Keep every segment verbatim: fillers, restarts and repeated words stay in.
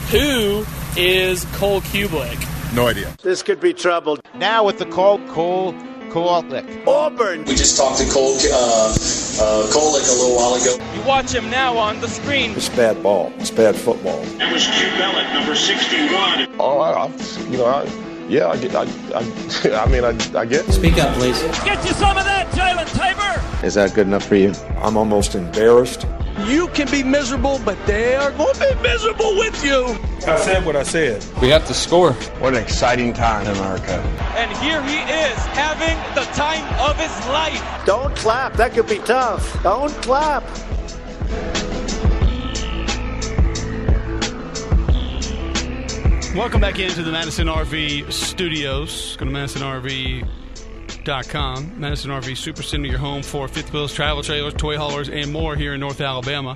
Who is Cole Cubelic? No idea. This could be trouble. Now with the call, Cole Cubelic. Auburn. We just talked to Cole uh, uh, Colic a little while ago. You watch him now on the screen. It's bad ball. It's bad football. That was Cubelic, number sixty-one. Oh, I, I, you know, I, yeah, I get, I, I, I mean, I, I get. Speak up, please. Get you some of that, Jalen Tabor. Is that good enough for you? I'm almost embarrassed. You can be miserable, but they are going to be miserable with you. I said what I said. We have to score. What an exciting time in America. And here he is, having the time of his life. Don't clap. That could be tough. Don't clap. Welcome back into the Madison R V studios. Go to Madison R V dot com. Madison R V Supercenter, your home for fifth wheels, travel trailers, toy haulers, and more here in North Alabama.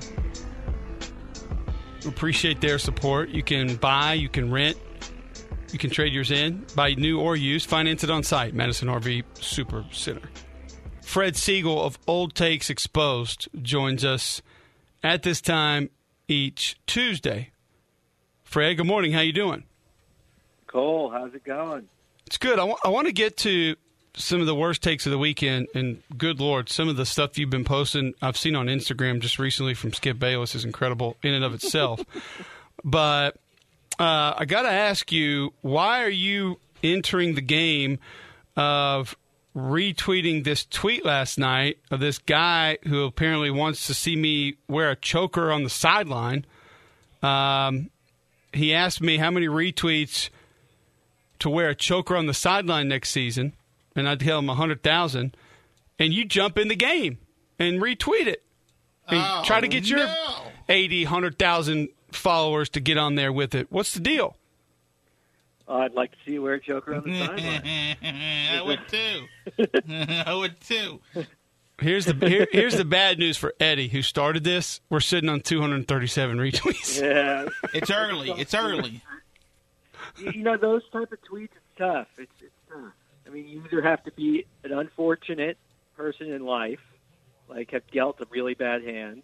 We appreciate their support. You can buy, you can rent, you can trade yours in, buy new or used, finance it on site. Madison R V Supercenter. Fred Siegel of Old Takes Exposed joins us at this time each Tuesday. Fred, good morning. How you doing? Cole, how's it going? It's good. I, w- I want to get to some of the worst takes of the weekend, and good Lord, some of the stuff you've been posting, I've seen on Instagram just recently from Skip Bayless is incredible in and of itself. But uh, I got to ask you, why are you entering the game of retweeting this tweet last night of this guy who apparently wants to see me wear a choker on the sideline? Um, he asked me how many retweets to wear a choker on the sideline next season, and I'd tell him one hundred thousand, and you jump in the game and retweet it. And oh, try to get your no. eighty, one hundred thousand followers to get on there with it. What's the deal? Uh, I'd like to see you wear a choker on the sideline. I would too. I would too. Here's the here, here's the bad news for Eddie, who started this. We're sitting on two hundred thirty-seven retweets. Yeah. It's early. It's early. You know, those type of tweets, it's tough. It's, it's tough. I mean, you either have to be an unfortunate person in life, like have dealt a really bad hand,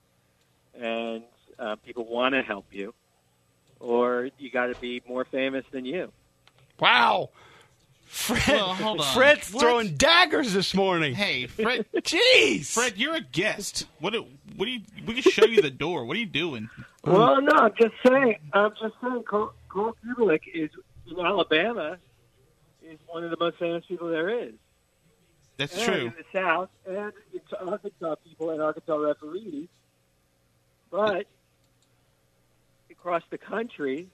and uh, people want to help you, or you got to be more famous than you. Wow. Fred, well, hold on. Fred's what? throwing daggers this morning. Hey, Fred. Jeez. Fred, you're a guest. What do, what do you, we can show you the door. What are you doing? Well, no, I'm just saying. I'm just saying. Cole, Cole Cubelic is in Alabama. Is one of the most famous people there is. That's and true. In the South, and it's Arkansas people and Arkansas referees. But across the country,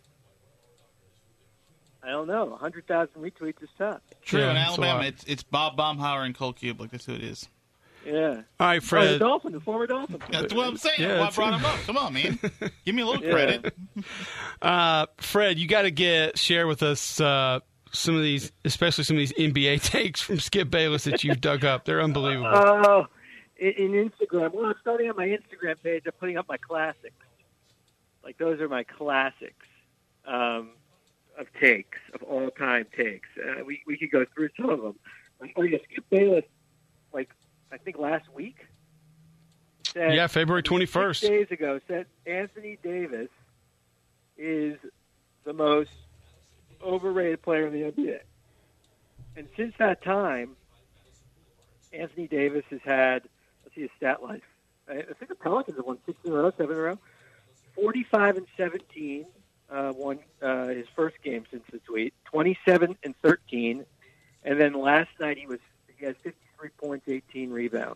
I don't know. one hundred thousand retweets is tough. True. Yeah, in it's Alabama, it's it's Bob Baumhauer and Cole Cubelic. That's who it is. Yeah. All right, Oh, the Fred. Dolphin, the former Dolphin. That's what I'm saying. Yeah, That's why I that's brought him up. Come on, man. Give me a little Yeah. credit. Uh, Fred, you got to get share with us uh, some of these, especially some of these N B A takes from Skip Bayless that you've dug up. They're unbelievable. Oh, in, in Instagram. Well, I'm starting on my Instagram page. I'm putting up my classics. Like, those are my classics um, of takes, of all-time takes. Uh, we, we could go through some of them. Oh, yeah, Skip Bayless, like, I think last week. Said, Yeah, February twenty-first. Six days ago, said Anthony Davis is the most overrated player in the N B A. And since that time, Anthony Davis has had, let's see his stat line. I think the Pelicans have won six in a row, seven in a row. forty-five and seventeen uh, won uh, his first game since the tweet. twenty-seven and thirteen. And then last night he was he has fifty-three points, eighteen rebounds.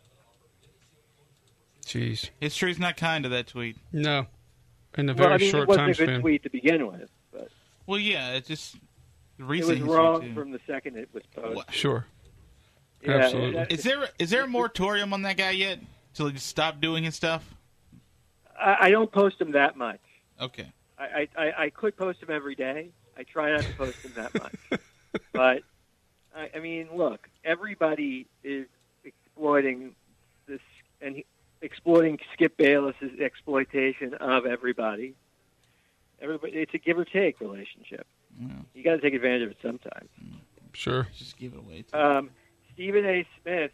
Jeez. History's not kind to that tweet. No. In a Well, very I mean, short it wasn't time a good span. tweet to begin with, but Well, yeah, it's just the it recent was history, wrong too. from the second it was posted. Sure. Yeah, Absolutely. that- Is there is there a moratorium on that guy yet? Till he just stop doing his stuff? I, I don't post him that much. Okay. I, I, I could post him every day. I try not to post him that much. But, I, I mean, look, everybody is exploiting this and he, exploiting Skip Bayless's exploitation of everybody. Everybody, it's a give or take relationship. Yeah. You got to take advantage of it sometimes. Sure. Just give it away. Too. Um, Stephen A. Smith.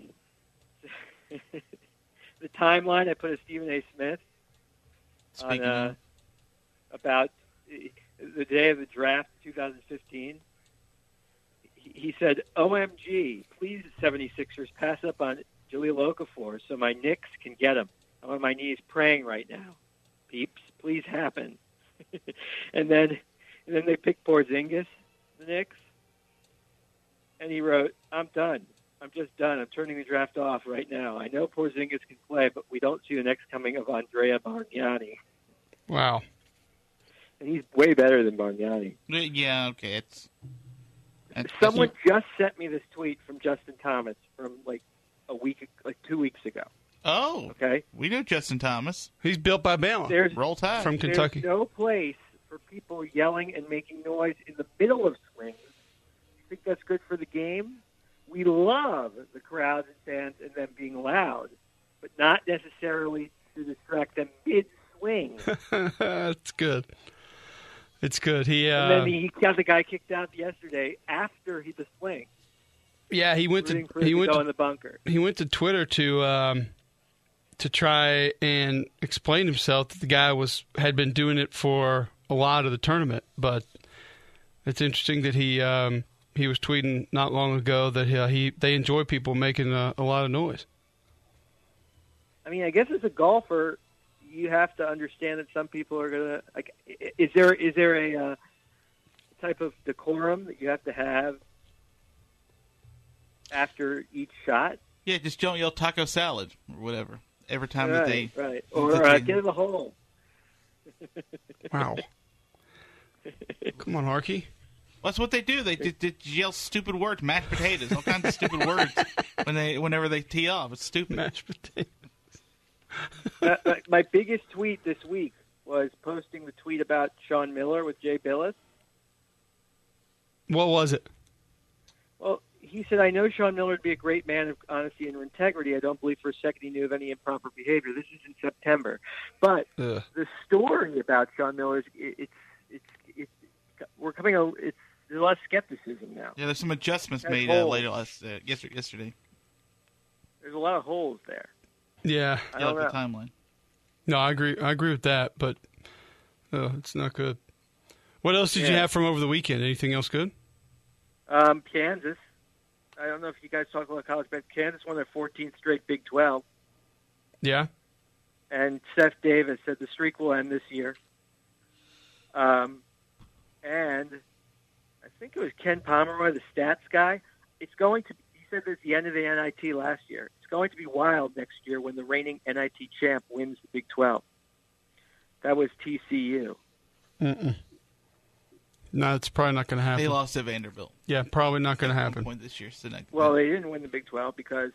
The timeline, I put a Stephen A. Smith on, Speaking uh, of, about the day of the draft, twenty fifteen. He said, O M G, please, seventy-sixers, pass up on Jahlil Okafor so my Knicks can get him. I'm on my knees praying right now. Peeps, please happen. and then and then they picked Porzingis, the Knicks, and he wrote, I'm done. I'm just done. I'm turning the draft off right now. I know Porzingis can play, but we don't see the next coming of Andrea Bargnani. Wow. And he's way better than Bargnani. Yeah, okay. It's... Someone just sent me this tweet from Justin Thomas from like a week, like two weeks ago. Oh, okay. We know Justin Thomas. He's built by Bama. There's, Roll Tide from Kentucky. There's no place for people yelling and making noise in the middle of swings. You think that's good for the game? We love the crowds and fans and them being loud, but not necessarily to distract them mid-swing. That's good. It's good. He uh, and then he got the guy kicked out yesterday after he the swing. Yeah, he went to he to went go to, in the bunker. He went to Twitter to um, to try and explain himself that the guy was had been doing it for a lot of the tournament. But it's interesting that he um, he was tweeting not long ago that he, uh, he they enjoy people making a, a lot of noise. I mean, I guess as a golfer, you have to understand that some people are gonna like. Is there is there a uh, type of decorum that you have to have after each shot? Yeah, just don't yell taco salad or whatever every time right, that they right or uh, get in the hole. Wow! Come on, Harkey. Well, that's what they do. They, they, they yell stupid words, mashed potatoes, all kinds of stupid words when they whenever they tee off. It's stupid. Mashed potatoes. uh, my biggest tweet this week was posting the tweet about Sean Miller with Jay Billis. What was it? Well, he said, I know Sean Miller would be a great man of honesty and integrity. I don't believe for a second he knew of any improper behavior. This is in September. But Ugh. the story about Sean Miller, is, it's, it's, it's, we're coming out, it's, there's a lot of skepticism now. Yeah, there's some adjustments There's made uh, holes. later last uh, yesterday. There's a lot of holes there. Yeah, I yeah, don't like know. the timeline. No, I agree. I agree with that, but oh, it's not good. What else did Yeah. you have from over the weekend? Anything else good? Um, Kansas. I don't know if you guys talk about college, but Kansas won their fourteenth straight Big twelve. Yeah. And Seth Davis said the streak will end this year. Um, and I think it was Ken Pomeroy, the stats guy. It's going to. He said this at the end of the N I T last year. It's going to be wild next year when the reigning N I T champ wins the Big twelve. That was T C U. Mm-mm. No, it's probably not going to happen. They lost to Vanderbilt. Yeah, probably not going to At happen. one point this year. So not, Well, they didn't win the Big twelve because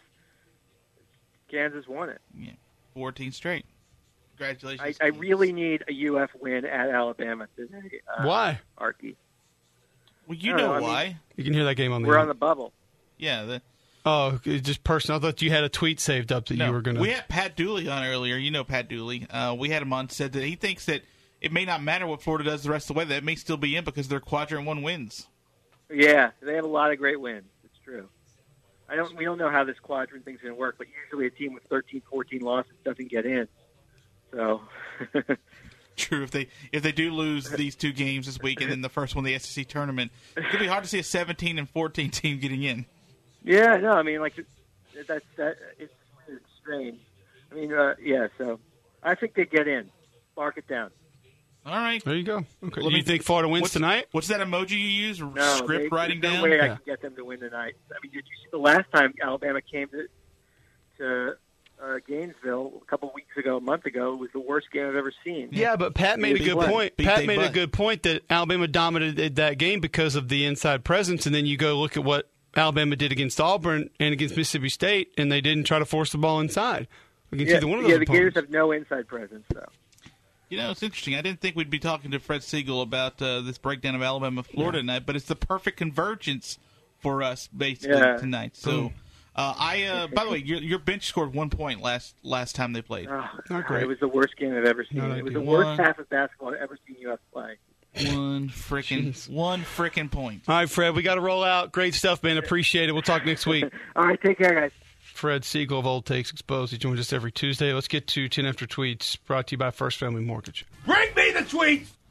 Kansas won it. yeah, fourteen straight. Congratulations. I, I really need a U F win at Alabama today. Uh, Why? Arky? Well, you I don't know, know, I mean, why. You can hear that game on the We're air. on the bubble. Yeah. The, Oh, it's just personal. I thought you had a tweet saved up that no, you were going to. We had Pat Dooley on earlier. You know Pat Dooley. Uh, we had him on. Said that he thinks that it may not matter what Florida does the rest of the way. That it may still be in because they're quadrant one wins. Yeah, they have a lot of great wins. It's true. I don't. We don't know how this quadrant thing's going to work, but usually a team with thirteen, fourteen losses doesn't get in. So. True. If they if they do lose these two games this week and then the first one, the S E C tournament, it could be hard to see a seventeen and fourteen team getting in. Yeah, no, I mean, like, that's that. It's weird, strange. I mean, uh, yeah. So, I think they get in. Mark it down. All right. There you go. Okay. Let you me- think Florida wins what's, tない? What's that emoji you use? No, Script they, writing there's down? no way I Yeah. can get them to win tonight. I mean, did you see the last time Alabama came to to uh, Gainesville a couple of weeks ago, a month ago? It was the worst game I've ever seen. Yeah, but Pat made a Beat good what? point. Beat Pat they made a butt. good point that Alabama dominated that game because of the inside presence, and then you go look at what Alabama did against Auburn and against Mississippi State, and they didn't try to force the ball inside against yeah, either one of those yeah. The Gators opponents. have no inside presence, though. You know, it's interesting. I didn't think we'd be talking to Fred Siegel about uh, this breakdown of Alabama, Florida tonight, but it's the perfect convergence for us basically Yeah. tonight. So, uh, I uh, by the way, your, your bench scored one point last last time they played. Oh, Not great. It was the worst game I've ever seen. Not it was the ideal. worst One. half of basketball I've ever seen U S play. One frickin' Jeez. one frickin' point. All right, Fred, we got to roll out. Great stuff, man. Appreciate it. We'll talk next week. All right, take care, guys. Fred Siegel of Old Takes Exposed. He joins us every Tuesday. Let's get to ten After Tweets, brought to you by First Family Mortgage. Bring me the tweets!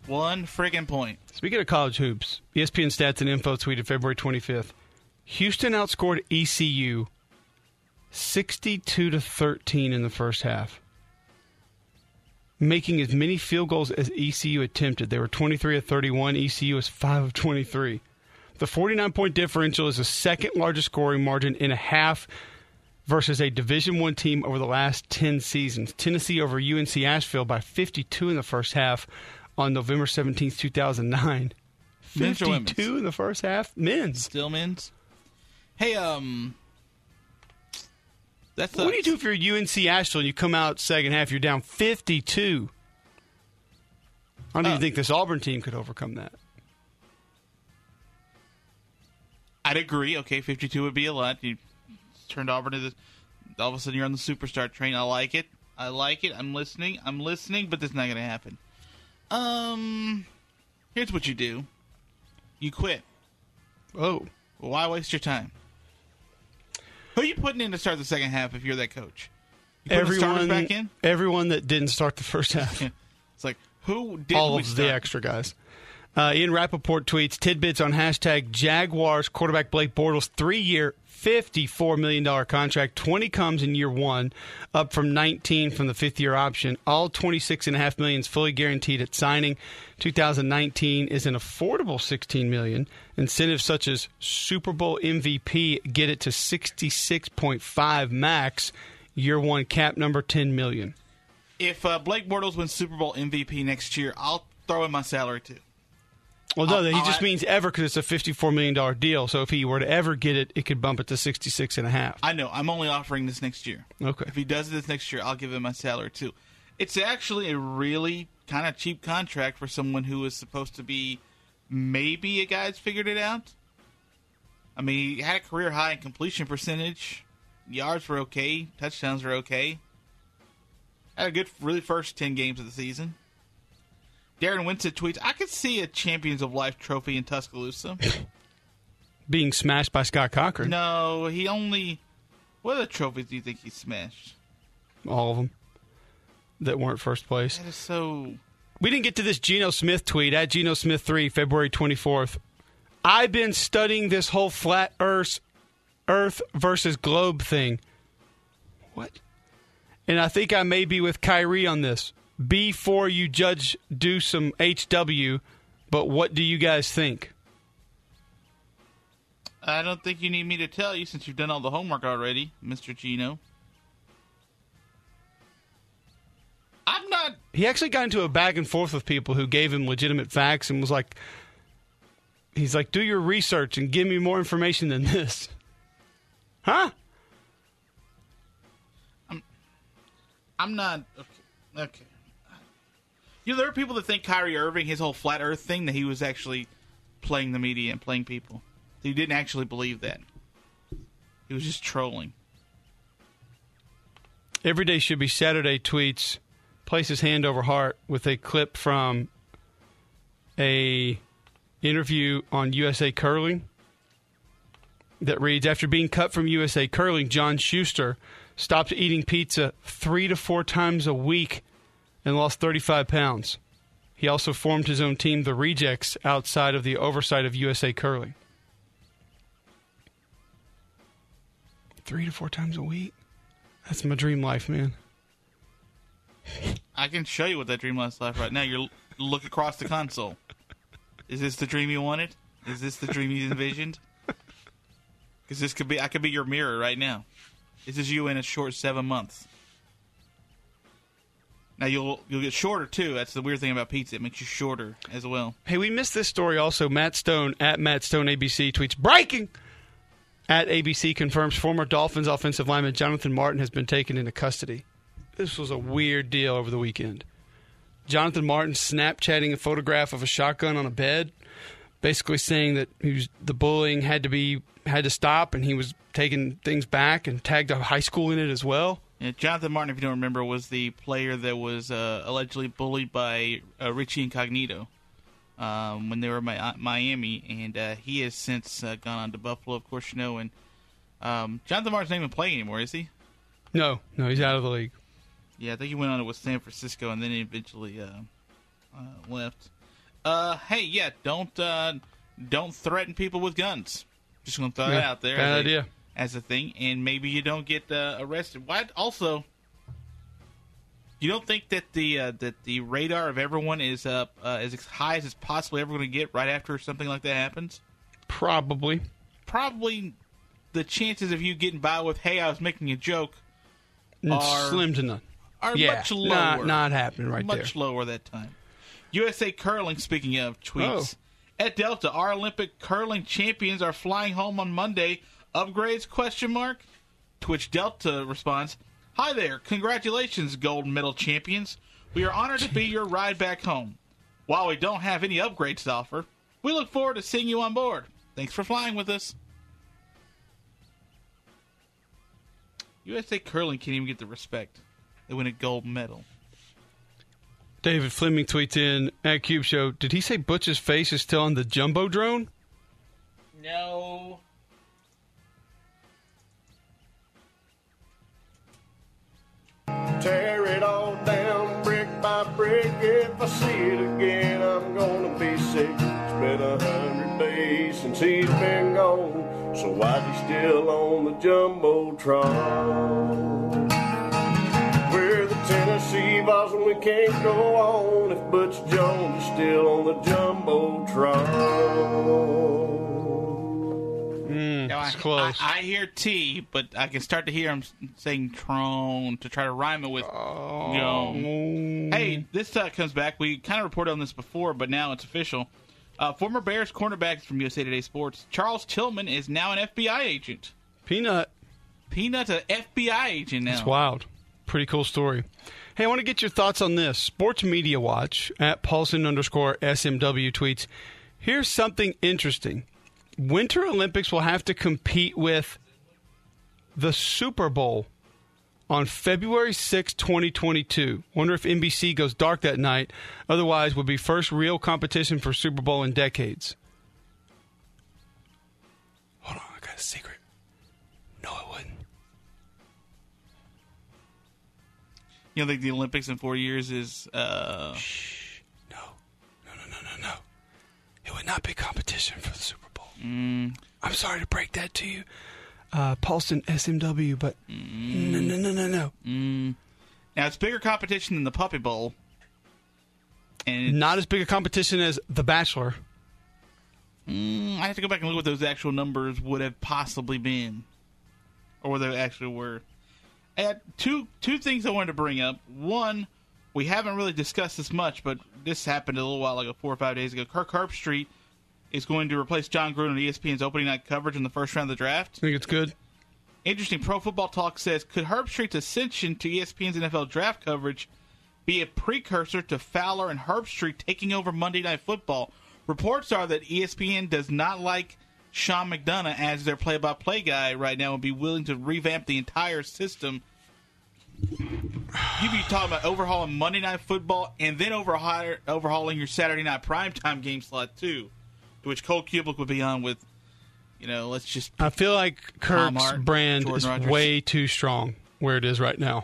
One friggin' point. Speaking of college hoops, E S P N Stats and Info tweeted February twenty-fifth. Houston outscored E C U sixty-two to thirteen in the first half, making as many field goals as E C U attempted. They were twenty-three of thirty-one. E C U was five of twenty-three. The forty-nine point differential is the second largest scoring margin in a half versus a Division I team over the last ten seasons. Tennessee over U N C Asheville by fifty-two in the first half on November seventeenth, two thousand nine. Men's or fifty-two women's? in the first half? Men's. Still men's. Hey, um, that's what do you do if you're U N C Asheville and you come out second half, you're down fifty-two? I don't Uh, even think this Auburn team could overcome that. I'd agree. Okay, fifty-two would be a lot. You turned Auburn to the. All of a sudden, you're on the superstar train. I like it. I like it. I'm listening. I'm listening, but that's not going to happen. Um, here's what you do. You quit. Oh, why waste your time? Who are you putting in to start the second half if you're that coach? You putting the starters Everyone, back in? everyone that didn't start the first half. It's like, who did All we of start? the extra guys. Uh, Ian Rappaport tweets tidbits on hashtag Jaguars quarterback Blake Bortles three-year, fifty-four million dollars contract. twenty comes in year one, up from nineteen from the fifth-year option. All twenty-six point five million dollars is fully guaranteed at signing. two thousand nineteen is an affordable sixteen million dollars. Incentives such as Super Bowl M V P get it to sixty-six point five max. Year one cap number ten million dollars. If uh, Blake Bortles wins Super Bowl M V P next year, I'll throw in my salary too. Well, no, I'll- he I'll just add- means ever because it's a fifty-four million dollars deal. So if he were to ever get it, it could bump it to sixty-six and a half. I know. I'm only offering this next year. Okay. If he does it this next year, I'll give him my salary too. It's actually a really kind of cheap contract for someone who is supposed to be maybe a guy that's figured it out. I mean, he had a career high in completion percentage. Yards were okay. Touchdowns were okay. Had a good, really first ten games of the season. Darren Winston tweets, I could see a Champions of Life trophy in Tuscaloosa. Being smashed by Scott Cochran. No, he only... What other trophies do you think he smashed? All of them that weren't first place. That is so... We didn't get to this Geno Smith tweet at Geno Smith three, February twenty-fourth. I've been studying this whole flat Earth, Earth versus globe thing. What? And I think I may be with Kyrie on this. Before you judge, do some H W, but what do you guys think? I don't think you need me to tell you since you've done all the homework already, Mister Gino. I'm not... He actually got into a back and forth with people who gave him legitimate facts and was like, he's like, do your research and give me more information than this. Huh? I'm, I'm not... Okay. okay. You know, there are people that think Kyrie Irving, his whole flat earth thing, that he was actually playing the media and playing people. He didn't actually believe that. He was just trolling. Every Day Should Be Saturday tweets, places hand over heart with a clip from a interview on U S A Curling that reads, after being cut from U S A Curling, John Schuster stopped eating pizza three to four times a week and lost thirty-five pounds. He also formed his own team, the Rejects, outside of the oversight of U S A Curling. Three to four times a week? That's my dream life, man. I can show you what that dream life's like right now. You look across the console. Is this the dream you wanted? Is this the dream you envisioned? Because this could be, I could be your mirror right now. This is you in a short seven months. Now you'll you'll get shorter too. That's the weird thing about pizza; it makes you shorter as well. Hey, we missed this story also. Matt Stone at Matt Stone A B C tweets, breaking! At A B C confirms former Dolphins offensive lineman Jonathan Martin has been taken into custody. This was a weird deal over the weekend. Jonathan Martin Snapchatting a photograph of a shotgun on a bed, basically saying that he was, the bullying had to be had to stop, and he was taking things back and tagged a high school in it as well. Yeah, Jonathan Martin, if you don't remember, was the player that was uh, allegedly bullied by uh, Richie Incognito um, when they were in Mi- Miami, and uh, he has since uh, gone on to Buffalo, of course, you know. And um, Jonathan Martin's not even playing anymore, is he? No, no, he's out of the league. Yeah, I think he went on to with San Francisco and then he eventually uh, uh, left. Uh, hey, yeah, don't uh, don't threaten people with guns. Just going to throw Yeah, that out there. bad as a, idea. As a thing, and maybe you don't get uh, arrested. Why? Also, you don't think that the uh, that the radar of everyone is uh, uh, as high as it's possibly ever going to get right after something like that happens? Probably. Probably the chances of you getting by with, hey, I was making a joke, It's are slim to none. are Yeah, much lower. not- not happening right much there. lower that time. U S A Curling, speaking of, tweets. Oh. At Delta, our Olympic curling champions are flying home on Monday. Upgrades, question mark? To which Delta responds, hi there, congratulations, gold medal champions. We are honored to be your ride back home. While we don't have any upgrades to offer, we look forward to seeing you on board. Thanks for flying with us. U S A Curling can't even get the respect. They win a gold medal. David Fleming tweets in at Cube Show, did he say Butch's face is still on the Jumbo drone? No. Tear it all down brick by brick. If I see it again, I'm gonna be sick. It's been a hundred days since he's been gone, so why's he still on the Jumbotron? We're the Tennessee Vols and we can't go on if Butch Jones is still on the Jumbotron. Mm, Now, it's I, close. I, I hear T, but I can start to hear him saying Tron to try to rhyme it with Oh. Jones. Hey, this uh, comes back. We kind of reported on this before, but now it's official. Uh, former Bears cornerback from U S A Today Sports, Charles Tillman, is now an F B I agent. Peanut. Peanut's an F B I agent now. It's wild. Pretty cool story. Hey, I want to get your thoughts on this. Sports Media Watch at Paulson underscore S M W tweets, here's something interesting. Winter Olympics will have to compete with the Super Bowl on February sixth, twenty twenty-two. Wonder if N B C goes dark that night. Otherwise, would be first real competition for Super Bowl in decades. Hold on, I got a secret. No, it wouldn't. You don't think the Olympics in four years is... Uh... Shh. No. No, no, no, no, no. It would not be competition for the Super Bowl. Mm. I'm sorry to break that to you, uh, Paulson S M W, but mm. no, no, no, no, no. Mm. Now, it's bigger competition than the Puppy Bowl. And not as big a competition as The Bachelor. Mm, I have to go back and look what those actual numbers would have possibly been. Or what they actually were. And two two things I wanted to bring up. One, we haven't really discussed this much, but this happened a little while ago, four or five days ago. Kirk Herbstreit is going to replace John Gruden on E S P N's opening night coverage in the first round of the draft. I think it's good. Interesting. Pro Football Talk says, could Herbstreit's ascension to E S P N's N F L draft coverage be a precursor to Fowler and Herbstreit taking over Monday Night Football? Reports are that E S P N does not like Sean McDonough as their play-by-play guy right now and be willing to revamp the entire system. You'd be talking about overhauling Monday Night Football and then overhaul, overhauling your Saturday night primetime game slot, too, to which Cole Kubelik would be on with, you know, let's just... I feel like Kirk's Hart, brand Jordan is Rogers. way too strong where it is right now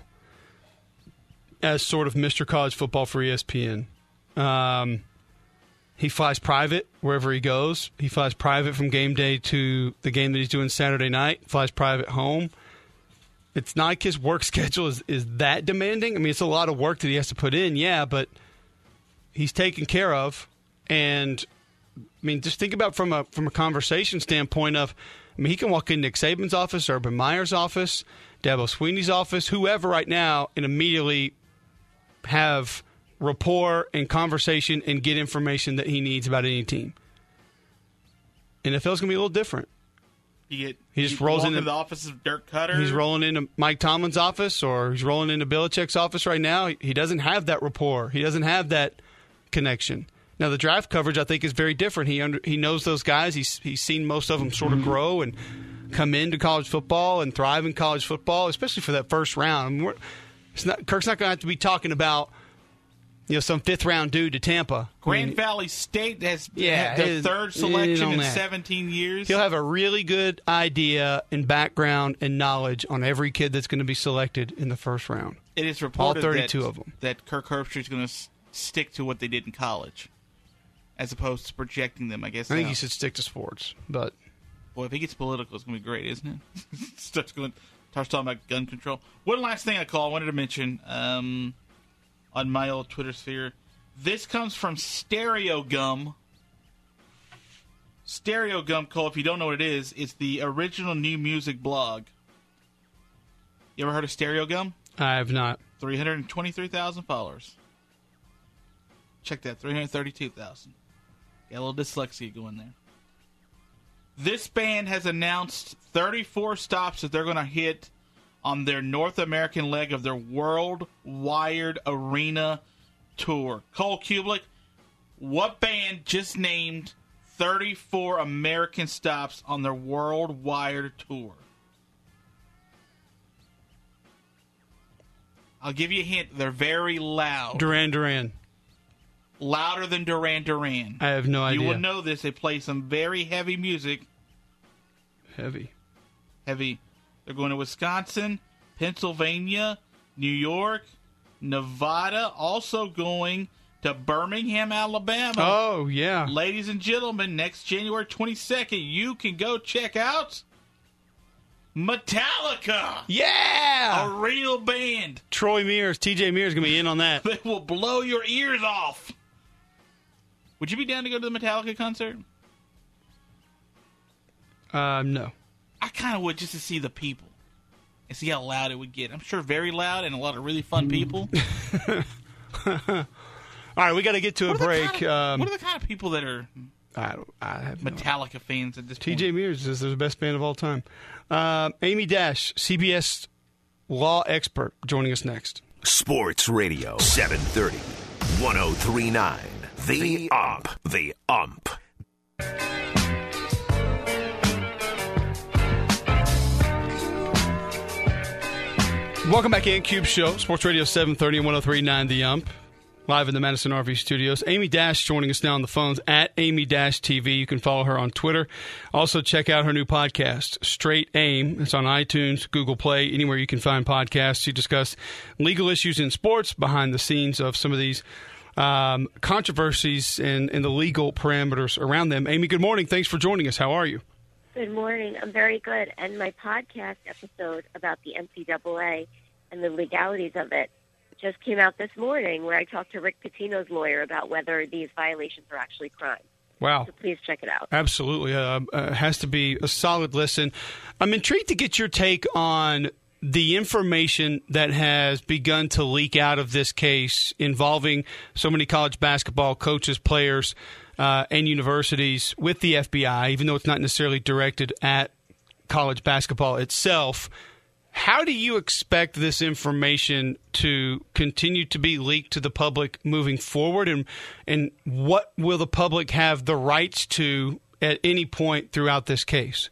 as sort of Mister College Football for E S P N. Um, he flies private wherever he goes. He flies private from game day to the game that he's doing Saturday night, flies private home. It's not like his work schedule is, is that demanding. I mean, it's a lot of work that he has to put in, yeah, but he's taken care of. And, I mean, just think about from a from a conversation standpoint of, I mean, he can walk in Nick Saban's office, Urban Meyer's office, Dabo Sweeney's office, whoever right now, and immediately have rapport and conversation and get information that he needs about any team. N F L's going to be a little different. You get, he just you rolls walk into the office of Dirk Cutter. He's rolling into Mike Tomlin's office, or he's rolling into Belichick's office right now. He, he doesn't have that rapport. He doesn't have that connection. Now, the draft coverage, I think, is very different. He under, he knows those guys. He's he's seen most of them sort of grow and come into college football and thrive in college football, especially for that first round. I mean, we're, it's not, Kirk's not going to have to be talking about, you know, some fifth round dude to Tampa. Grand I mean, Valley State has yeah, had their his- third selection in that. seventeen years. He'll have a really good idea and background and knowledge on every kid that's going to be selected in the first round. It is reported all thirty-two that, of them. that Kirk Herbstreit's going to s- stick to what they did in college. as opposed to projecting them, I guess. I think now. he should stick to sports, but boy, if he gets political, it's going to be great, isn't it? Starts going, starts talking about gun control. One last thing I call, I wanted to mention um, on my old Twitter sphere. This comes from Stereo Gum. Stereo Gum, Cole, if you don't know what it is, it's the original new music blog. You ever heard of Stereo Gum? I have not. three hundred twenty-three thousand followers. Check that, three hundred thirty-two thousand. Got a little dyslexia going there. This band has announced thirty-four stops that they're going to hit on their North American leg of their World Wired Arena tour. Cole Kublik, what band just named thirty-four American stops on their World Wired tour? I'll give you a hint. They're very loud. Duran Duran. Louder than Duran Duran. I have no idea. You will know this. They play some very heavy music. Heavy. Heavy. They're going to Wisconsin, Pennsylvania, New York, Nevada, also going to Birmingham, Alabama. Oh, yeah. Ladies and gentlemen, next January twenty-second, you can go check out Metallica. Yeah! A real band. Troy Mears, T J Mears going to be in on that. They will blow your ears off. Would you be down to go to the Metallica concert? Um, no. I kind of would, just to see the people and see how loud it would get. I'm sure very loud and a lot of really fun people. All right, we got to get to what a break. Kind of, um, what are the kind of people that are I don't, I have Metallica no fans at this T J point? T J Mears is the best band of all time. Um, Amy Dash, C B S law expert, joining us next. Sports Radio seven thirty, one oh three point nine. The Ump. The Ump. Welcome back, Ian Cube Show, Sports Radio seven thirty and one oh three point nine The Ump. Live in the Madison R V Studios. Amy Dash joining us now on the phones at Amy Dash T V. You can follow her on Twitter. Also, check out her new podcast, Straight Aim. It's on iTunes, Google Play, anywhere you can find podcasts. She discusses legal issues in sports, behind the scenes of some of these um, controversies and, and the legal parameters around them. Amy, good morning. Thanks for joining us. How are you? Good morning. I'm very good. And my podcast episode about the N C double A and the legalities of it just came out this morning, where I talked to Rick Pitino's lawyer about whether these violations are actually crimes. Wow. So please check it out. Absolutely. Uh, uh, has to be a solid listen. I'm intrigued to get your take on the information that has begun to leak out of this case involving so many college basketball coaches, players, uh, and universities with the F B I, even though it's not necessarily directed at college basketball itself. How do you expect this information to continue to be leaked to the public moving forward, and and what will the public have the rights to at any point throughout this case?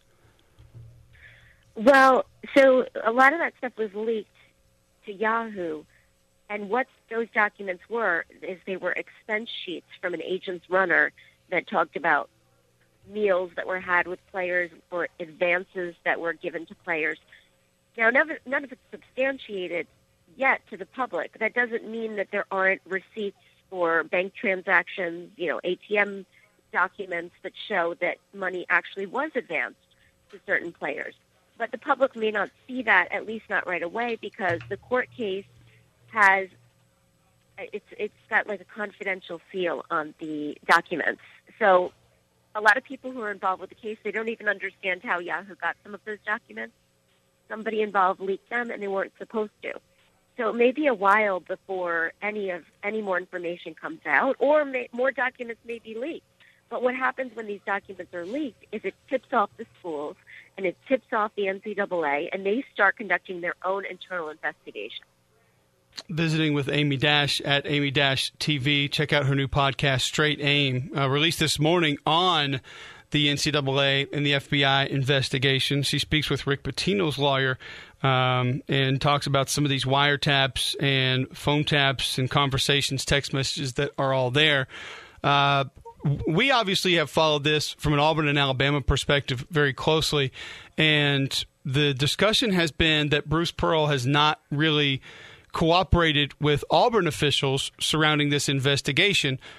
Well, so a lot of that stuff was leaked to Yahoo, and what those documents were is they were expense sheets from an agent's runner that talked about meals that were had with players or advances that were given to players. Now, none of, none of it's substantiated yet to the public. That doesn't mean that there aren't receipts or bank transactions, you know, A T M documents that show that money actually was advanced to certain players. But the public may not see that, at least not right away, because the court case has, it's it's got like a confidential seal on the documents. So a lot of people who are involved with the case, they don't even understand how Yahoo got some of those documents. Somebody involved leaked them, and they weren't supposed to. So it may be a while before any of any more information comes out, or may, more documents may be leaked. But what happens when these documents are leaked is it tips off the schools, and it tips off the N C double A, and they start conducting their own internal investigation. Visiting with Amy Dash at Amy Dash T V. Check out her new podcast, Straight Aim, uh, released this morning on the N C double A and the F B I investigation. She speaks with Rick Pitino's lawyer um, and talks about some of these wiretaps and phone taps and conversations, text messages that are all there. Uh, we obviously have followed this from an Auburn and Alabama perspective very closely, and the discussion has been that Bruce Pearl has not really cooperated with Auburn officials surrounding this investigation.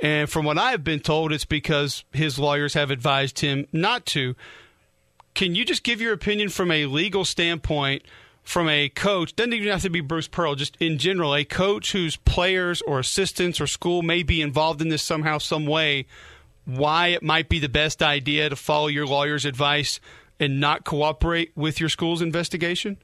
And from what I have been told, it's because his lawyers have advised him not to. Can you just give your opinion from a legal standpoint, from a coach, doesn't even have to be Bruce Pearl, just in general, a coach whose players or assistants or school may be involved in this somehow, some way, why it might be the best idea to follow your lawyer's advice and not cooperate with your school's investigation?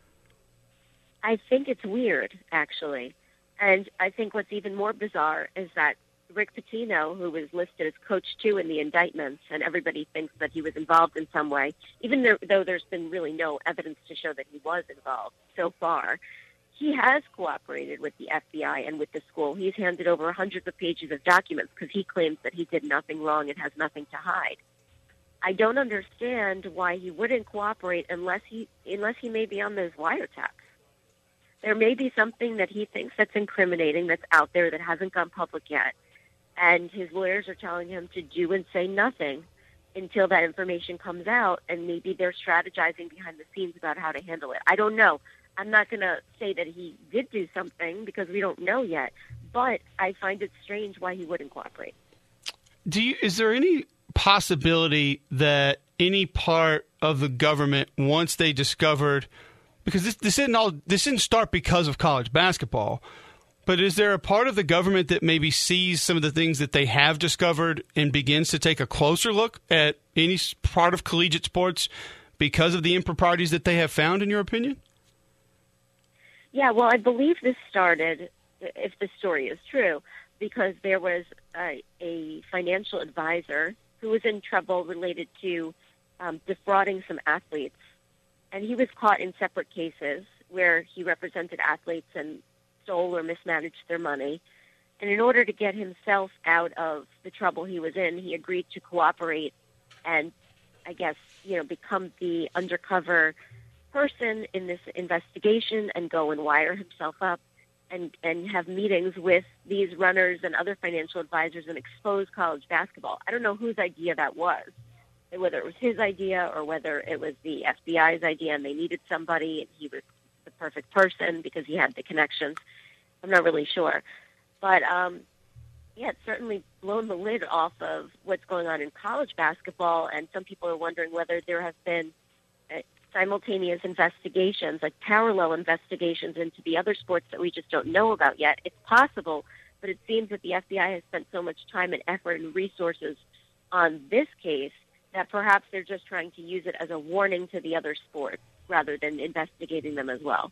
I think it's weird, actually. And I think what's even more bizarre is that Rick Pitino, who was listed as coach two in the indictments, and everybody thinks that he was involved in some way, even though, though there's been really no evidence to show that he was involved so far, he has cooperated with the F B I and with the school. He's handed over hundreds of pages of documents because he claims that he did nothing wrong and has nothing to hide. I don't understand why he wouldn't cooperate unless he unless he may be on those wiretaps. There may be something that he thinks that's incriminating that's out there that hasn't gone public yet. And his lawyers are telling him to do and say nothing until that information comes out, and maybe they're strategizing behind the scenes about how to handle it. I don't know. I'm not going to say that he did do something because we don't know yet, but I find it strange why he wouldn't cooperate. Do you? Is there any possibility that any part of the government, once they discovered, because this, this didn't all this didn't start because of college basketball, but is there a part of the government that maybe sees some of the things that they have discovered and begins to take a closer look at any part of collegiate sports because of the improprieties that they have found, in your opinion? Yeah, well, I believe this started, if the story is true, because there was a, a financial advisor who was in trouble related to um, defrauding some athletes. And he was caught in separate cases where he represented athletes and stole or mismanaged their money. And in order to get himself out of the trouble he was in, he agreed to cooperate and, I guess, you know, become the undercover person in this investigation and go and wire himself up and, and have meetings with these runners and other financial advisors and expose college basketball. I don't know whose idea that was, whether it was his idea or whether it was the F B I's idea and they needed somebody and he was the perfect person because he had the connections. I'm not really sure. But, um, yeah, it's certainly blown the lid off of what's going on in college basketball, and some people are wondering whether there have been uh, simultaneous investigations, like parallel investigations into the other sports that we just don't know about yet. It's possible, but it seems that the F B I has spent so much time and effort and resources on this case that perhaps they're just trying to use it as a warning to the other sports rather than investigating them as well.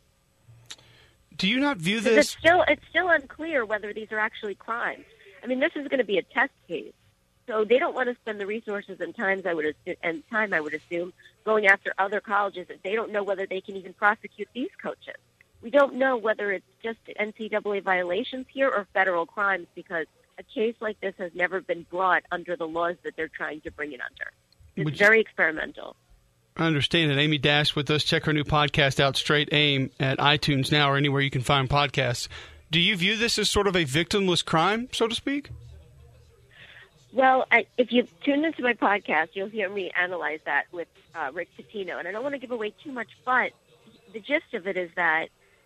Do you not view this? It's still, it's still unclear whether these are actually crimes. I mean, this is going to be a test case, so they don't want to spend the resources and times I would assume, and time I would assume going after other colleges that they don't know whether they can even prosecute these coaches. We don't know whether it's just N C double A violations here or federal crimes because a case like this has never been brought under the laws that they're trying to bring it under. It's Would very you... experimental. I understand it. Amy Dash with us. Check her new podcast out, Straight Aim, at iTunes now or anywhere you can find podcasts. Do you view this as sort of a victimless crime, so to speak? Well, I, if you tune into my podcast, you'll hear me analyze that with uh, Rick Pitino. And I don't want to give away too much, but the gist of it is that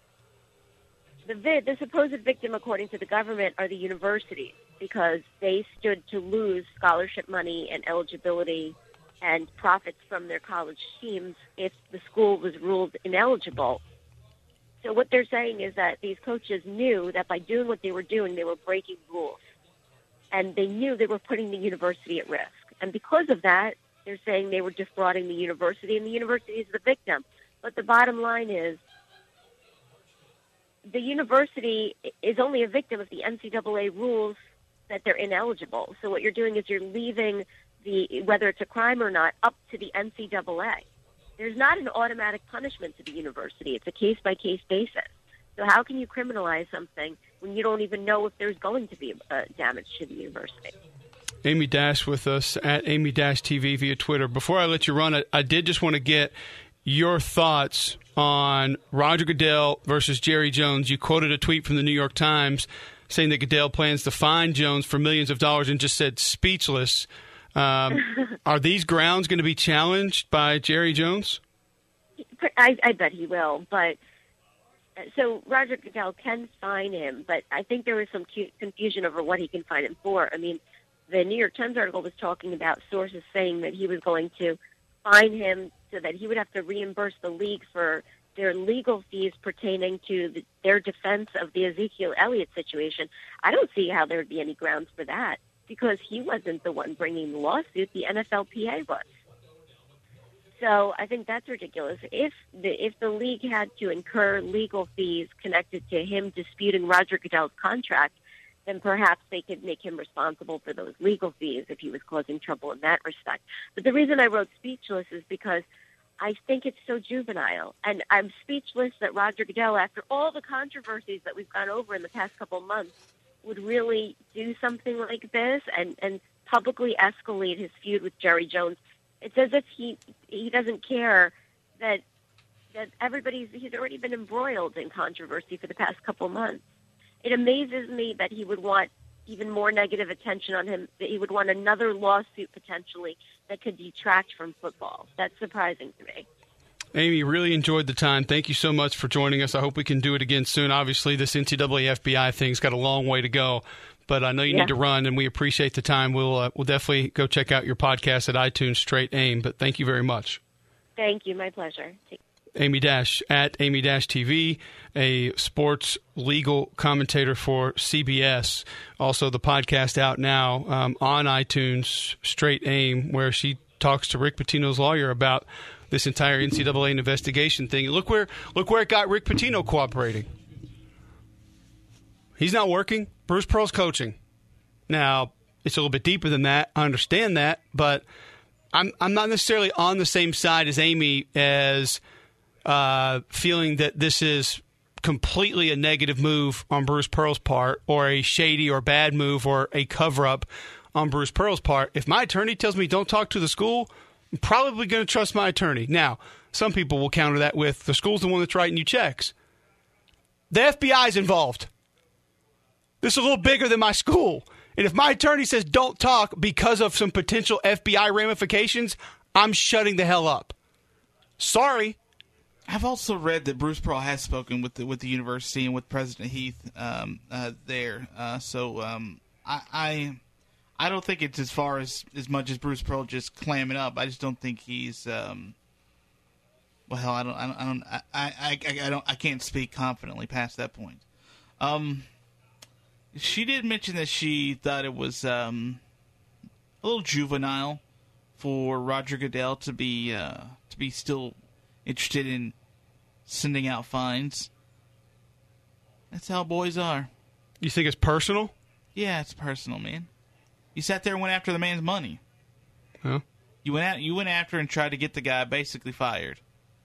the, the supposed victim, according to the government, are the universities because they stood to lose scholarship money and eligibility and profits from their college teams if the school was ruled ineligible. So what they're saying is that these coaches knew that by doing what they were doing, they were breaking rules. And they knew they were putting the university at risk. And because of that, they're saying they were defrauding the university, and the university is the victim. But the bottom line is the university is only a victim of the N C double A rules that they're ineligible. So what you're doing is you're leaving the whether it's a crime or not up to the N C double A. There's not an automatic punishment to the university. It's a case-by-case basis. So how can you criminalize something when you don't even know if there's going to be uh, damage to the university? Amy Dash with us at Amy Dash T V via Twitter. Before I let you run it, I did just want to get your thoughts on Roger Goodell versus Jerry Jones. You quoted a tweet from the New York Times saying that Goodell plans to fine Jones for millions of dollars and just said speechless. Um, are these grounds going to be challenged by Jerry Jones? I, I bet he will, but so Roger Goodell can fine him, but I think there was some cu- confusion over what he can fine him for. I mean, the New York Times article was talking about sources saying that he was going to fine him so that he would have to reimburse the league for their legal fees pertaining to the, their defense of the Ezekiel Elliott situation. I don't see how there would be any grounds for that because he wasn't the one bringing the lawsuit. The N F L P A was. So I think that's ridiculous. If the if the league had to incur legal fees connected to him disputing Roger Goodell's contract, then perhaps they could make him responsible for those legal fees if he was causing trouble in that respect. But the reason I wrote Speechless is because I think it's so juvenile. And I'm speechless that Roger Goodell, after all the controversies that we've gone over in the past couple of months, would really do something like this and, and publicly escalate his feud with Jerry Jones. It's as if he he doesn't care that that everybody's he's already been embroiled in controversy for the past couple of months. It amazes me that he would want even more negative attention on him, that he would want another lawsuit potentially that could detract from football. That's surprising to me. Amy, really enjoyed the time. Thank you so much for joining us. I hope we can do it again soon. Obviously, this N C double A F B I thing's got a long way to go, but I know you yeah. need to run, and we appreciate the time. We'll uh, we'll definitely go check out your podcast at iTunes, Straight Aim, but thank you very much. Thank you. My pleasure. Take- Amy Dash at Amy Dash T V, a sports legal commentator for C B S. Also, the podcast out now um, on iTunes, Straight Aim, where she talks to Rick Pitino's lawyer about this entire N C double A investigation thing. Look where look where it got Rick Pitino cooperating. He's not working. Bruce Pearl's coaching. Now, it's a little bit deeper than that. I understand that, but I'm I'm not necessarily on the same side as Amy as uh, feeling that this is completely a negative move on Bruce Pearl's part or a shady or bad move or a cover-up on Bruce Pearl's part. If my attorney tells me don't talk to the school, I'm probably going to trust my attorney. Now, some people will counter that with the school's the one that's writing you checks. The F B I is involved. This is a little bigger than my school. And if my attorney says don't talk because of some potential F B I ramifications, I'm shutting the hell up. Sorry. I've also read that Bruce Pearl has spoken with the with the university and with President Heath um, uh, there. Uh, so um, I, I I don't think it's as far as as much as Bruce Pearl just clamming up. I just don't think he's. Um, well, hell, I don't. I don't. I don't. I, I, I, I don't. I can't speak confidently past that point. Um, she did mention that she thought it was um, a little juvenile for Roger Goodell to be uh, to be still interested in sending out fines. That's how boys are. You think it's personal? Yeah, it's personal, man. You sat there and went after the man's money. Huh? You went at, you went after and tried to get the guy basically fired.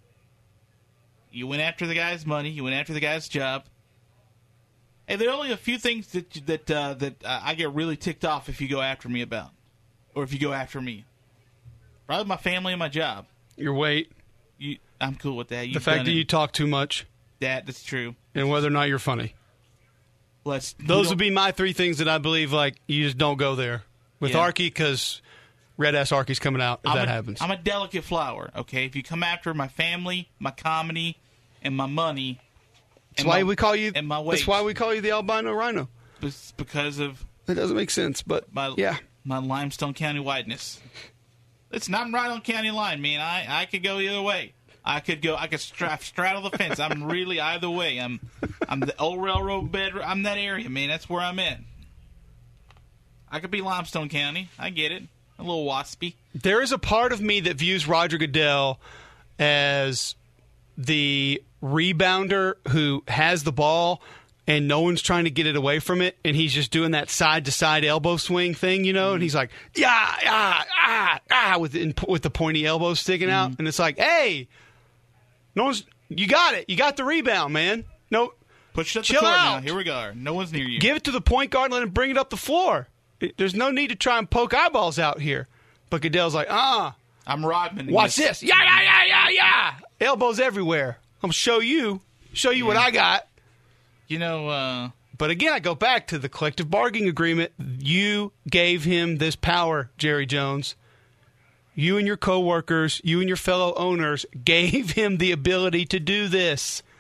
You went after the guy's money. You went after the guy's job. Hey, there are only a few things that that uh, that uh, I get really ticked off if you go after me about, or if you go after me. Probably my family and my job. Your weight. You, I'm cool with that. You've the fact that it. you talk too much. That that's true. And whether or not you're funny. Let's. Those would be my three things that I believe. Like you just don't go there with yeah. Archie because red ass Archie's coming out if I'm that a, happens. I'm a delicate flower. Okay, if you come after my family, my comedy, and my money. That's why my, we call you. And my weight. That's why we call you the albino rhino. It's because of. It doesn't make sense, but my, yeah, my limestone county whiteness. It's not right on county line, man. I, I could go either way. I could go. I could stra- straddle the fence. I'm really either way. I'm I'm the old railroad bed. I'm that area, man. That's where I'm at. I could be Limestone County. I get it. A little waspy. There is a part of me that views Roger Goodell as the rebounder who has the ball and no one's trying to get it away from it, and he's just doing that side-to-side elbow swing thing, you know, mm-hmm. and he's like, yeah, ah, ah, ah, with, in, with the pointy elbow sticking mm-hmm. out, and it's like, hey, no one's, you got it. You got the rebound, man. No, Push it up chill the court out. now. Here we go. No one's near you. Give it to the point guard and let him bring it up the floor. It, there's no need to try and poke eyeballs out here. But Goodell's like, ah. I'm Rodman. Watch this. Yeah, yeah, yeah, yeah, yeah. Elbows everywhere. I'm going to show you, show you yeah. what I got. You know, uh, but again, I go back to the collective bargaining agreement. You gave him this power, Jerry Jones. You and your coworkers, you and your fellow owners gave him the ability to do this.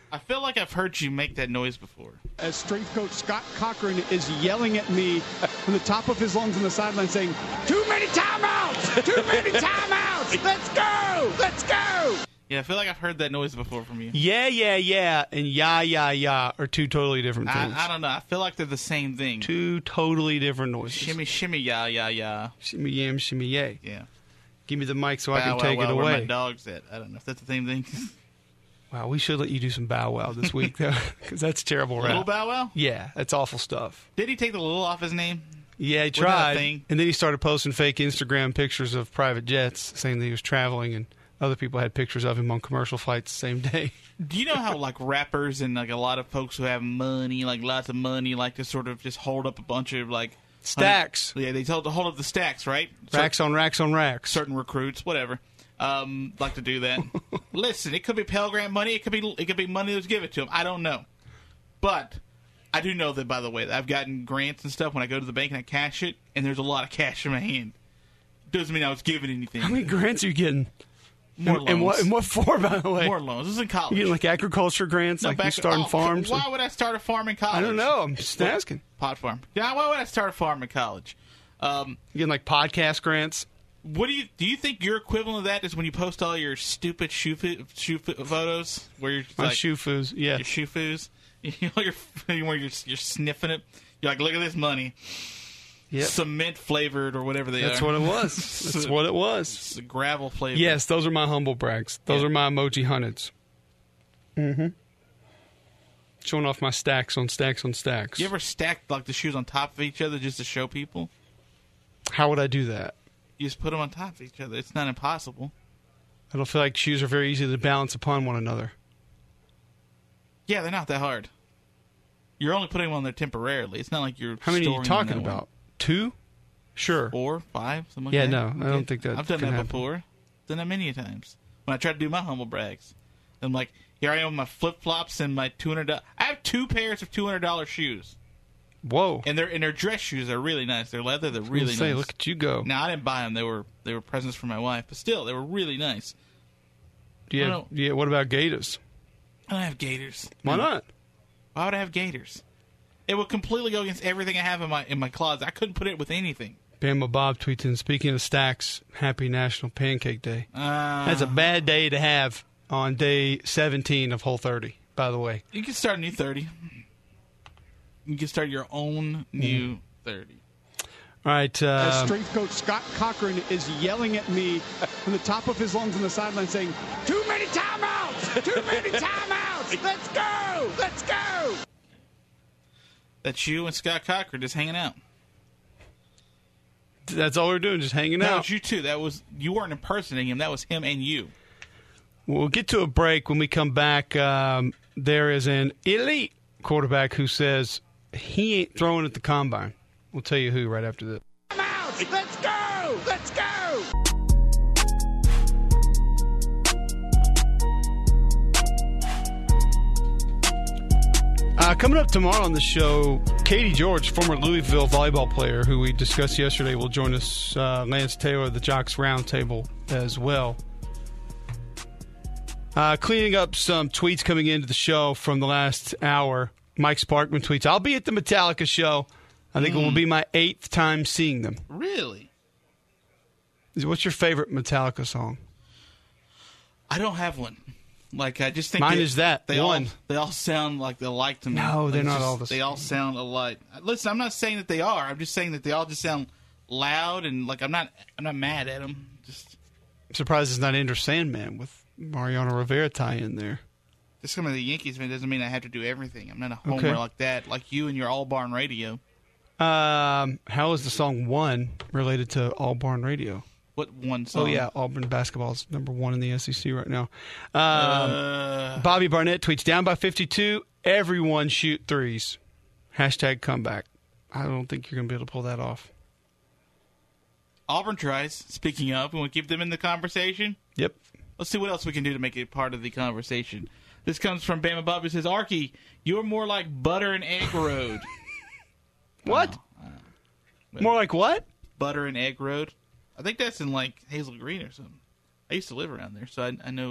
I feel like I've heard you make that noise before. As strength coach Scott Cochran is yelling at me from the top of his lungs on the sideline saying, too many timeouts! Too many timeouts! Let's go! Let's go! Yeah, I feel like I've heard that noise before from you. Yeah, yeah, yeah, and yeah, yeah, yeah are two totally different things. I, I don't know. I feel like they're the same thing. Two totally different noises. Shimmy, shimmy, yeah, yeah, yeah. Shimmy, yam, shimmy, yay. Yeah. Give me the mic so Bow, I can wow, take wow, it away. Where my dog's at. I don't know if that's the same thing. Wow, we should let you do some Bow Wow this week, though, because that's terrible rap. Little Bow Wow? Yeah, that's awful stuff. Did he take the little off his name? Yeah, he tried. And then he started posting fake Instagram pictures of private jets, saying that he was traveling, and other people had pictures of him on commercial flights the same day. Do you know how, like, rappers and, like, a lot of folks who have money, like, lots of money, like to sort of just hold up a bunch of, like... Stacks. Yeah, they told to hold up the stacks, right? Racks Certain, on racks on racks. Certain recruits, whatever, um, like to do that. Listen, it could be Pell Grant money. It could be it could be money that was given to them. I don't know. But I do know that, by the way, that I've gotten grants and stuff when I go to the bank and I cash it, and there's a lot of cash in my hand. Doesn't mean I was given anything. How many grants are you getting? More and, loans. And what, and what for, by the way? More loans. This is in college. You getting, like, agriculture grants? No, like back, you starting oh, farms? Why would I start a farm in college? I don't know. I'm just what? asking. Pot farm. Yeah, why would I start a farm in college? Um, you getting, like, podcast grants? What do you do? You think your equivalent of that is when you post all your stupid shoe fo- shoe fo- photos where you're My like, shoe foos, yeah. your shoe foos, you know, you're, where you're you're sniffing it. You're like, look at this money, yep. Cement flavored or whatever they That's are. what it was. That's what it was. It's a gravel flavor. Yes, those are my humble brags. Those Yeah. are my emoji hundreds. Mm-hmm. Showing off my stacks on stacks on stacks. You ever stack like the shoes on top of each other just to show people? How would I do that? You just put them on top of each other. It's not impossible. I don't feel like shoes are very easy to balance upon one another. Yeah, they're not that hard. You're only putting them on there temporarily. It's not like you're. How many are you storing talking them that about? way. Two? Sure. Four, five, something like Yeah, that. no, Okay. I don't think that I've done can that happen. before. Done that many times. When I try to do my humble brags, I'm like, here I am with my flip flops and my two hundred. I have two pairs of two hundred dollar shoes. Whoa! And they're and they're dress shoes. They're really nice. They're leather. They're I was really gonna say, nice. look at you go. Now I didn't buy them. They were they were presents for my wife, but still, they were really nice. Do you I have, don't yeah. What about Gators? I don't have Gators. Why No. not? Why would I have Gators? It would completely go against everything I have in my in my closet. I couldn't put it with anything. Bama Bob tweets in, speaking of stacks, happy National Pancake Day. Uh, That's a bad day to have on day seventeen of Whole thirty, by the way. You can start a new thirty. You can start your own new Mm-hmm. thirty. All right. As Um, strength coach Scott Cochran is yelling at me from the top of his lungs on the sideline saying, too many timeouts! Too many timeouts! Let's go! Let's go! That's you and Scott Cochran just hanging out. that's all we're doing, just hanging That out. was you too. That was you weren't impersonating him. That was him and you. We'll get to a break. When we come back, um, there is an elite quarterback who says he ain't throwing at the combine. We'll tell you who right after this. Timeouts! Let's go! Let's go! Uh, coming up tomorrow on the show, Katie George, former Louisville volleyball player who we discussed yesterday, will join us. Uh, Lance Taylor, the Jocks Roundtable, as well. Uh, cleaning up some tweets coming into the show from the last hour. Mike Sparkman tweets, I'll be at the Metallica show. I think Mm. it will be my eighth time seeing them. Really? What's your favorite Metallica song? I don't have one. Like I just think Mine they, is that, they one. all they all sound like they like to me. No, Like, they're it's not just- all the They same. all sound alike. Listen, I'm not saying that they are. I'm just saying that they all just sound loud and like I'm not. I'm not mad at them. Just I'm surprised it's not Enter Sandman with Mariano Rivera tie in there. just some of the Yankees fan doesn't mean I have to do everything. I'm not a homer Okay. like that. Like you and your All Barn Radio. Um, how is the song One related to All Barn Radio? What one song? Oh, yeah, Auburn basketball's number one in the S E C right now. Um, Uh, Bobby Barnett tweets, down by fifty-two, everyone shoot threes. Hashtag comeback. I don't think you're going to be able to pull that off. Auburn tries. Speaking of, we want to keep them in the conversation. Yep. Let's see what else we can do to make it part of the conversation. This comes from Bama Bob, who says, Arky, you're more like Butter and Egg Road. What? Oh, uh, More like what? Butter and Egg Road. I think that's in, like, Hazel Green or something. I used to live around there, so I, I know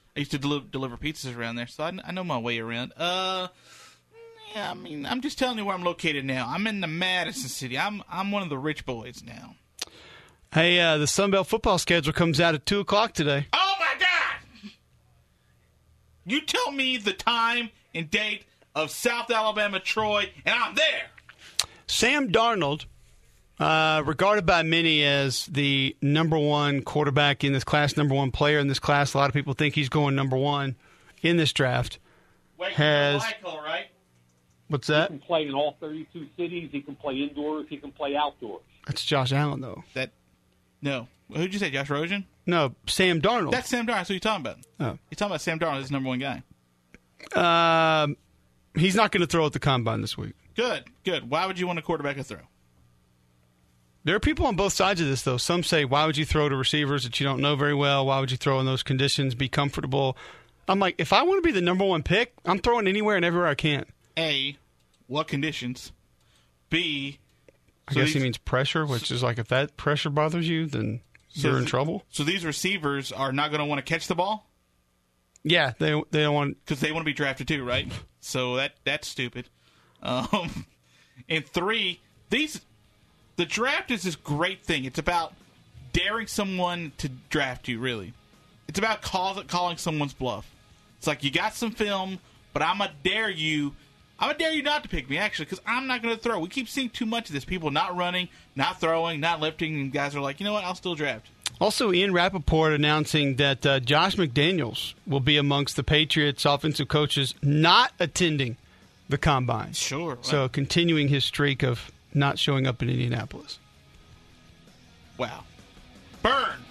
I used to deli- deliver pizzas around there, so I, I know my way around. Uh, yeah, I mean, I'm just telling you where I'm located now. I'm in the Madison City. I'm I'm one of the rich boys now. Hey, uh, the Sunbelt football schedule comes out at two o'clock today. Oh, my God! You tell me the time and date of South Alabama, Troy, and I'm there. Sam Darnold, uh, regarded by many as the number one quarterback in this class, number one player in this class. A lot of people think he's going number one in this draft. Wait, has Michael, right? What's that? He can play in all thirty-two cities. He can play indoors. He can play outdoors. That's Josh Allen, though. That no. Who'd you say, Josh Rosen? No, Sam Darnold. That's Sam Darnold. That's what you're talking about. Oh. You're talking about Sam Darnold as the number one guy. Um, he's not going to throw at the combine this week. Good, good. Why would you want a quarterback to throw? There are people on both sides of this, though. Some say, why would you throw to receivers that you don't know very well? Why would you throw in those conditions, be comfortable? I'm like, if I want to be the number one pick, I'm throwing anywhere and everywhere I can. A, what conditions? B, I so guess these, he means pressure, which is like if that pressure bothers you, then so you're in th- trouble. So these receivers are not going to want to catch the ball? Yeah, they they don't want because they want to be drafted too, right? So that that's stupid. Um, and three, these the draft is this great thing. It's about daring someone to draft you. Really, it's about call, calling someone's bluff. It's like you got some film, but I'm gonna dare you. I'm gonna dare you not to pick me, actually, because I'm not gonna throw. We keep seeing too much of this. People not running, not throwing, not lifting, and guys are like, you know what? I'll still draft. Also, Ian Rappaport announcing that uh, Josh McDaniels will be amongst the Patriots offensive coaches not attending the Combine. Sure. Right. So continuing his streak of not showing up in Indianapolis. Wow. Burn.